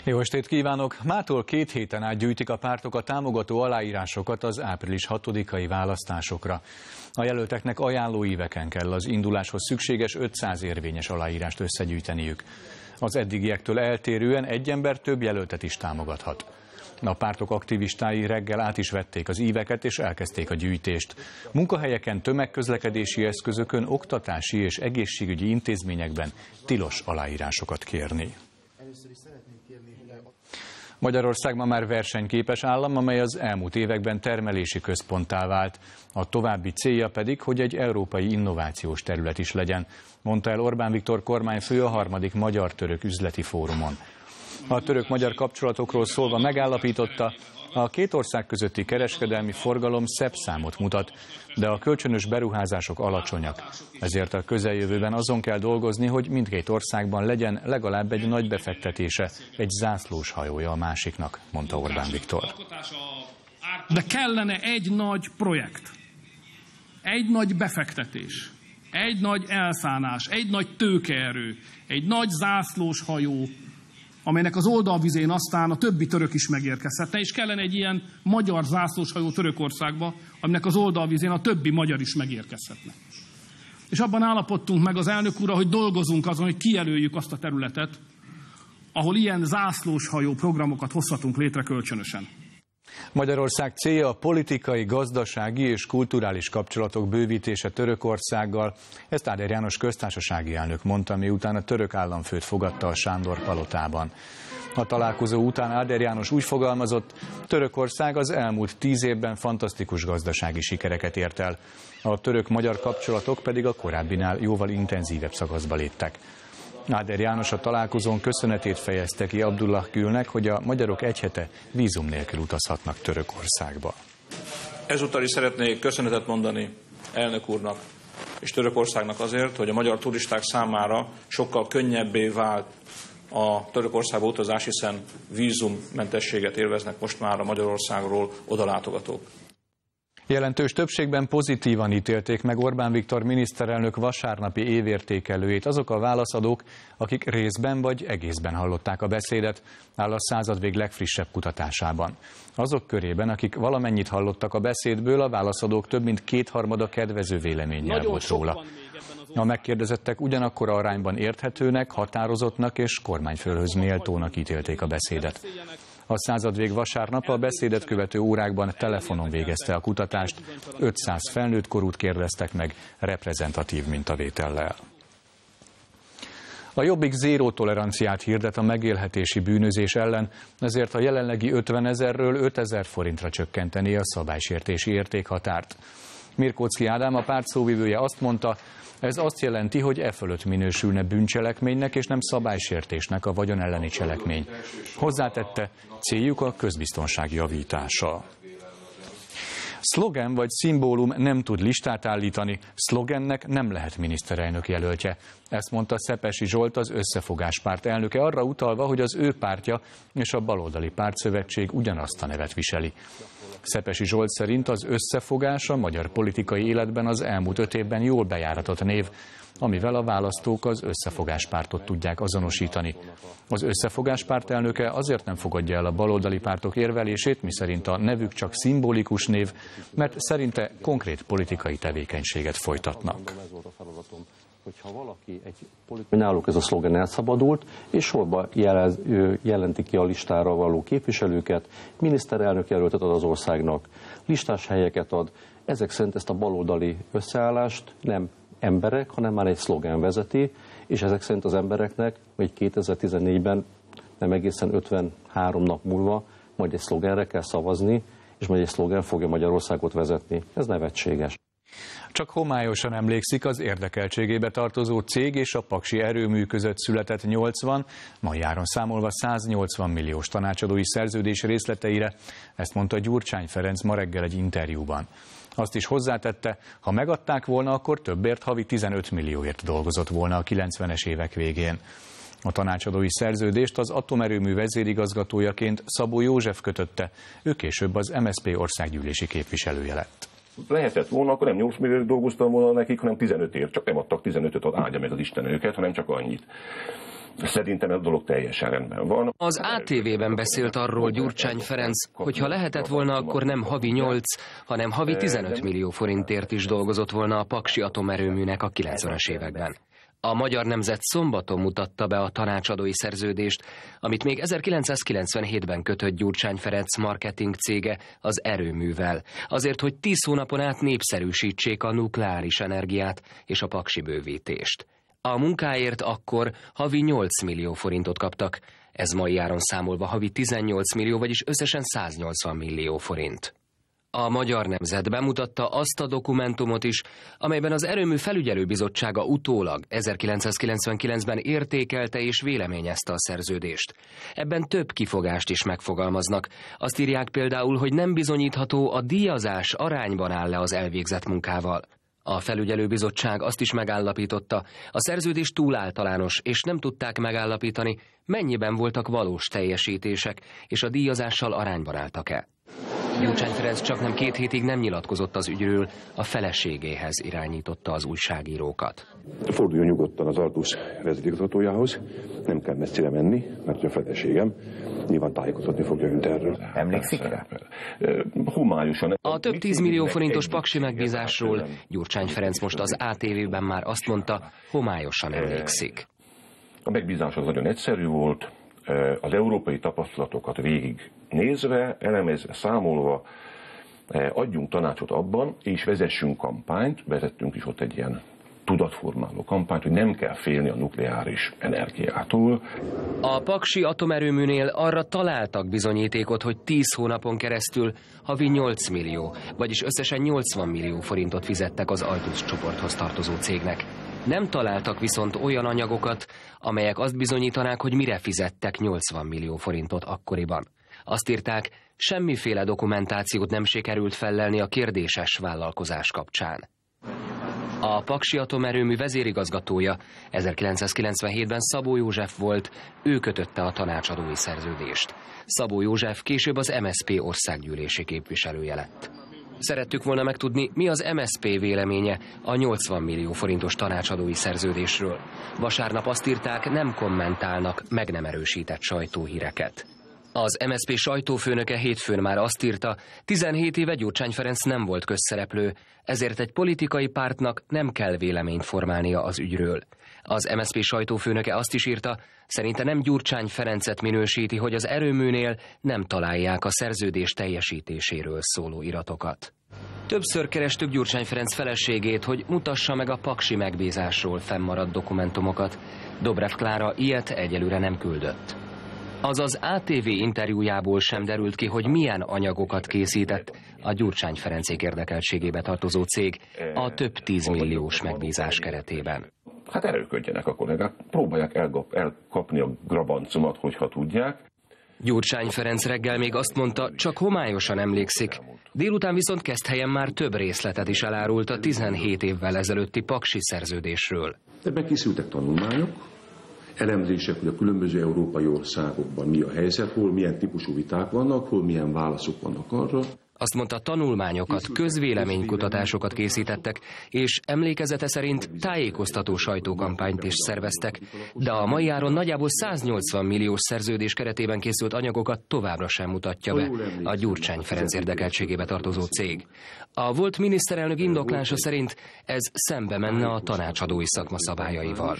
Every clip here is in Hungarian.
Jó estét kívánok! Mától 2 héten át gyűjtik a pártok a támogató aláírásokat az április 6-ai választásokra. A jelölteknek ajánlóíveken kell az induláshoz szükséges 500 érvényes aláírást összegyűjteniük. Az eddigiektől eltérően egy ember több jelöltet is támogathat. A pártok aktivistái reggel át is vették az íveket és elkezdték a gyűjtést. Munkahelyeken, tömegközlekedési eszközökön, oktatási és egészségügyi intézményekben tilos aláírásokat kérni. Magyarország ma már versenyképes állam, amely az elmúlt években termelési központtá vált. A további célja pedig, hogy egy európai innovációs terület is legyen, mondta el Orbán Viktor kormányfő a 3. Magyar-Török Üzleti Fórumon. A török-magyar kapcsolatokról szólva megállapította, a két ország közötti kereskedelmi forgalom szebb számot mutat, de a kölcsönös beruházások alacsonyak. Ezért a közeljövőben azon kell dolgozni, hogy mindkét országban legyen legalább egy nagy befektetése, egy zászlós hajója a másiknak, mondta Orbán Viktor. De kellene egy nagy projekt, egy nagy befektetés, egy nagy elszánás, egy nagy tőkeerő, egy nagy zászlós hajó, amelynek az oldalvizén aztán a többi török is megérkezhetne, és kellene egy ilyen magyar zászlóshajó Törökországba, aminek az oldalvizén a többi magyar is megérkezhetne. És abban állapodtunk meg az elnök úrral, hogy dolgozunk azon, hogy kijelöljük azt a területet, ahol ilyen zászlóshajó programokat hozhatunk létre kölcsönösen. Magyarország célja a politikai, gazdasági és kulturális kapcsolatok bővítése Törökországgal. Ezt Áder János köztársasági elnök mondta, miután a török államfőt fogadta a Sándor palotában. A találkozó után Áder János úgy fogalmazott, Törökország az elmúlt 10 évben fantasztikus gazdasági sikereket ért el. A török-magyar kapcsolatok pedig a korábbinál jóval intenzívebb szakaszba léptek. Áder János a találkozón köszönetét fejezte ki Abdullah Gülnek, hogy a magyarok egy hete vízum nélkül utazhatnak Törökországba. Ezúttal is szeretnék köszönetet mondani elnök úrnak és Törökországnak azért, hogy a magyar turisták számára sokkal könnyebbé vált a Törökországba utazás, hiszen vízummentességet élveznek most már a Magyarországról odalátogatók. Jelentős többségben pozitívan ítélték meg Orbán Viktor miniszterelnök vasárnapi évértékelőjét azok a válaszadók, akik részben vagy egészben hallották a beszédet, áll a Századvég legfrissebb kutatásában. Azok körében, akik valamennyit hallottak a beszédből, a válaszadók több mint 2/3 kedvező véleménnyel volt róla. A megkérdezettek ugyanakkor arányban érthetőnek, határozottnak és kormányfőhöz méltónak ítélték a beszédet. A Századvég vasárnap a beszédet követő órákban telefonon végezte a kutatást, 500 felnőtt korút kérdeztek meg reprezentatív mintavétellel. A Jobbik zéró toleranciát hirdet a megélhetési bűnözés ellen, ezért a jelenlegi 50 000-ről 5000 forintra csökkenteni a szabálysértési értékhatárt. Mirkóczky Ádám, a párt szóvivője azt mondta, ez azt jelenti, hogy e fölött minősülne bűncselekménynek és nem szabálysértésnek a vagyon elleni cselekmény. Hozzátette, céljuk a közbiztonság javítása. Szlogen vagy szimbólum nem tud listát állítani, szlogennek nem lehet miniszterelnök jelöltje. Ezt mondta Szepesi Zsolt, az Összefogás Párt elnöke, arra utalva, hogy az ő pártja és a baloldali pártszövetség ugyanazt a nevet viseli. Szepesi Zsolt szerint az Összefogás a magyar politikai életben az elmúlt 5 évben jól bejáratott név, amivel a választók az Összefogás Pártot tudják azonosítani. Az Összefogás Párt elnöke azért nem fogadja el a baloldali pártok érvelését, miszerint a nevük csak szimbolikus név, mert szerinte konkrét politikai tevékenységet folytatnak. Hogyha valaki náluk ez a szlogen elszabadult, és sorba jelenti ki a listára való képviselőket, miniszterelnök jelöltet ad az országnak, listás helyeket ad, ezek szerint ezt a baloldali összeállást nem emberek, hanem már egy szlogen vezeti, és ezek szerint az embereknek, hogy 2014-ben nem egészen 53 nap múlva majd egy szlogenre kell szavazni, és majd egy szlogen fogja Magyarországot vezetni. Ez nevetséges. Csak homályosan emlékszik az érdekeltségébe tartozó cég és a paksi erőmű között született 80, mai áron számolva 180 milliós tanácsadói szerződés részleteire, ezt mondta Gyurcsány Ferenc ma reggel egy interjúban. Azt is hozzátette, ha megadták volna, akkor többért, havi 15 millióért dolgozott volna a 90-es évek végén. A tanácsadói szerződést az atomerőmű vezérigazgatójaként Szabó József kötötte, ő később az MSZP országgyűlési képviselője lett. Lehetett volna, akkor nem 8 milliót dolgoztam volna nekik, hanem 15-ért. Csak nem adtak 15-öt, áldja meg az Isten őket, hanem csak annyit. Szerintem ez a dolog teljesen rendben van. Az ATV-ben beszélt arról Gyurcsány Ferenc, hogy ha lehetett volna, akkor nem havi 8, hanem havi 15 millió forintért is dolgozott volna a Paksi atomerőműnek a 90-es években. A Magyar Nemzet szombaton mutatta be a tanácsadói szerződést, amit még 1997-ben kötött Gyurcsány Ferenc marketing cége az erőművel, azért, hogy 10 hónapon át népszerűsítsék a nukleáris energiát és a paksi bővítést. A munkáért akkor havi 8 millió forintot kaptak, ez mai áron számolva havi 18 millió, vagyis összesen 180 millió forint. A Magyar Nemzet bemutatta azt a dokumentumot is, amelyben az erőmű felügyelőbizottsága utólag 1999-ben értékelte és véleményezte a szerződést. Ebben több kifogást is megfogalmaznak. Azt írják például, hogy nem bizonyítható, a díjazás arányban áll-e az elvégzett munkával. A felügyelőbizottság azt is megállapította, a szerződés túl általános, és nem tudták megállapítani, mennyiben voltak valós teljesítések, és a díjazással arányban álltak-e. Gyurcsány Ferenc csaknem 2 hétig nem nyilatkozott az ügyről, a feleségéhez irányította az újságírókat. Forduljon nyugodtan az Artus vezérigazgatójához, nem kell messzire menni, mert a feleségem nyilván tájékoztatni fogja önt erről. Emlékszik rá? Homályosan. A több 10 millió forintos paksi megbízásról Gyurcsány Ferenc most az ATV-ben már azt mondta, homályosan emlékszik. A megbízás az nagyon egyszerű volt, az európai tapasztalatokat végig nézve, elemezve, számolva, adjunk tanácsot abban, és vezessünk kampányt, vezettünk is ott egy ilyen tudatformáló kampányt, hogy nem kell félni a nukleáris energiától. A paksi atomerőműnél arra találtak bizonyítékot, hogy 10 hónapon keresztül havi 8 millió, vagyis összesen 80 millió forintot fizettek az Altus csoporthoz tartozó cégnek. Nem találtak viszont olyan anyagokat, amelyek azt bizonyítanák, hogy mire fizettek 80 millió forintot akkoriban. Azt írták, semmiféle dokumentációt nem sikerült fellelni a kérdéses vállalkozás kapcsán. A Paksi atomerőmű vezérigazgatója 1997-ben Szabó József volt, ő kötötte a tanácsadói szerződést. Szabó József később az MSZP országgyűlési képviselője lett. Szerettük volna megtudni, mi az MSZP véleménye a 80 millió forintos tanácsadói szerződésről. Vasárnap azt írták, nem kommentálnak meg nem erősített sajtóhíreket. Az MSZP sajtófőnöke hétfőn már azt írta, 17 éve Gyurcsány Ferenc nem volt közszereplő, ezért egy politikai pártnak nem kell véleményt formálnia az ügyről. Az MSZP sajtófőnöke azt is írta, szerinte nem Gyurcsány Ferencet minősíti, hogy az erőműnél nem találják a szerződés teljesítéséről szóló iratokat. Többször kerestük Gyurcsány Ferenc feleségét, hogy mutassa meg a paksi megbízásról fennmaradt dokumentumokat. Dobrev Klára ilyet egyelőre nem küldött. Az ATV interjújából sem derült ki, hogy milyen anyagokat készített a Gyurcsány Ferencék érdekeltségébe tartozó cég a több 10 milliós megbízás keretében. Hát erőködjenek a kollégák, próbálják elkapni a grabancomat, hogyha tudják. Gyurcsány Ferenc reggel még azt mondta, csak homályosan emlékszik. Délután viszont Keszthelyen már több részletet is elárult a 17 évvel ezelőtti paksi szerződésről. Ebben készültek tanulmányok, elemzések, hogy a különböző európai országokban mi a helyzet, hol milyen típusú viták vannak, hol milyen válaszok vannak arra. Azt mondta, tanulmányokat, közvéleménykutatásokat készítettek, és emlékezete szerint tájékoztató sajtókampányt is szerveztek, de a mai áron nagyjából 180 milliós szerződés keretében készült anyagokat továbbra sem mutatja be a Gyurcsány Ferenc érdekeltségébe tartozó cég. A volt miniszterelnök indoklása szerint ez szembe menne a tanácsadói szakma szabályaival.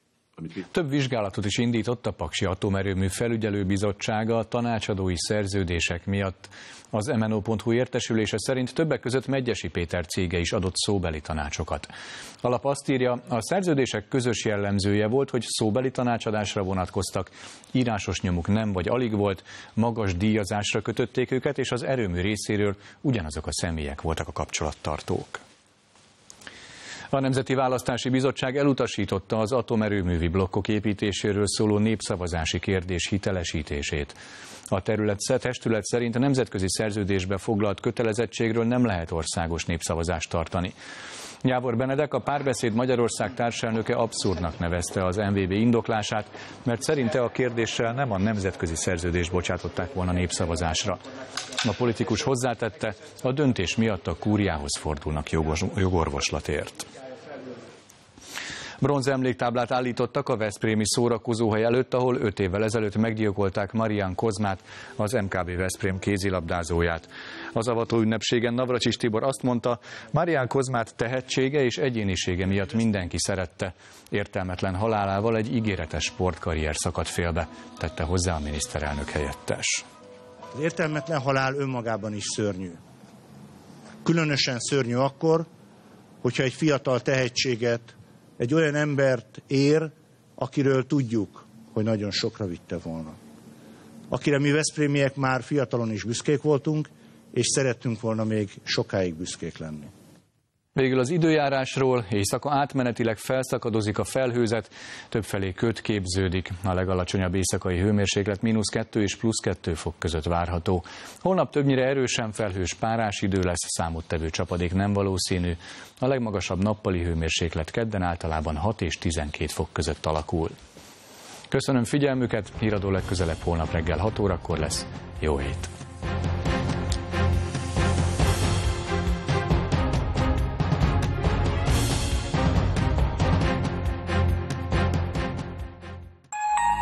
Több vizsgálatot is indított a Paksi Atomerőmű Felügyelőbizottsága a tanácsadói szerződések miatt. Az MNO.hu értesülése szerint többek között Medgyessy Péter cége is adott szóbeli tanácsokat. A lap azt írja, a szerződések közös jellemzője volt, hogy szóbeli tanácsadásra vonatkoztak, írásos nyomuk nem vagy alig volt, magas díjazásra kötötték őket, és az erőmű részéről ugyanazok a személyek voltak a kapcsolattartók. A Nemzeti Választási Bizottság elutasította az atomerőművi blokkok építéséről szóló népszavazási kérdés hitelesítését. A testület szerint a nemzetközi szerződésbe foglalt kötelezettségről nem lehet országos népszavazást tartani. Jávor Benedek, a Párbeszéd Magyarország társelnöke abszurdnak nevezte az MVB indoklását, mert szerinte a kérdéssel nem a nemzetközi szerződést bocsátották volna népszavazásra. A politikus hozzátette, a döntés miatt a kúriához fordulnak jogorvoslatért. Bronz emléktáblát állítottak a veszprémi szórakozóhely előtt, ahol 5 évvel ezelőtt meggyilkolták Marián Kozmát, az MKB Veszprém kézilabdázóját. Az avató ünnepségen Navracsics Tibor azt mondta, Marián Kozmát tehetsége és egyénisége miatt mindenki szerette. Értelmetlen halálával egy ígéretes sportkarrier szakadt félbe, tette hozzá a miniszterelnök helyettes. Az értelmetlen halál önmagában is szörnyű. Különösen szörnyű akkor, hogyha egy fiatal tehetséget, egy olyan embert ér, akiről tudjuk, hogy nagyon sokra vitte volna. Akire mi veszprémiek már fiatalon is büszkék voltunk, és szerettünk volna még sokáig büszkék lenni. Végül az időjárásról: éjszaka átmenetileg felszakadozik a felhőzet, többfelé köd képződik. A legalacsonyabb éjszakai hőmérséklet -2 és +2 fok között várható. Holnap többnyire erősen felhős, párás idő lesz, számottevő csapadék nem valószínű. A legmagasabb nappali hőmérséklet kedden általában 6 és 12 fok között alakul. Köszönöm figyelmüket, híradó legközelebb holnap reggel 6 órakor lesz. Jó hét!